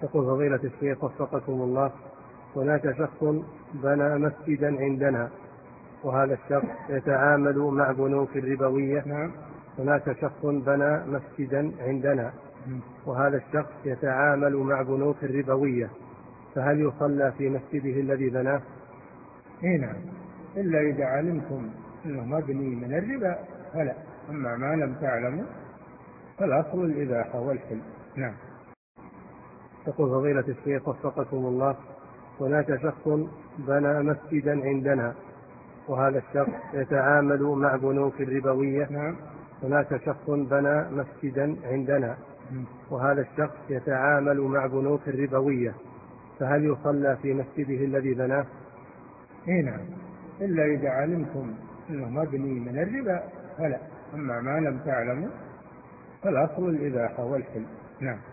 يقول فضيلة الشيخ وفقكم الله، هناك شخص بنى مسجدا عندنا وهذا الشخص يتعامل مع بنوك الربوية. نعم. هناك شخص بنى مسجدا عندنا وهذا الشخص يتعامل مع بنوك الربوية، فهل يصلى في مسجده الذي بناه؟ نعم، إلا إذا علمتم أنه مبني من الربا فلا، أما ما لم تعلموا فالأصل الإباحة والحل. نعم. يقول فضيلة الشيخ وفقكم الله، هناك شخص بنى مسجدا عندنا وهذا الشخص يتعامل مع بنوك الربوية. نعم. هناك شخص بنى مسجدا عندنا وهذا الشخص يتعامل مع بنوك الربوية، فهل يصلى في مسجده الذي بناه؟ نعم، إلا إذا علمتم أنه مبني من الربا فلا، أما ما لم تعلموا فالأصل الإباحة والحل. نعم.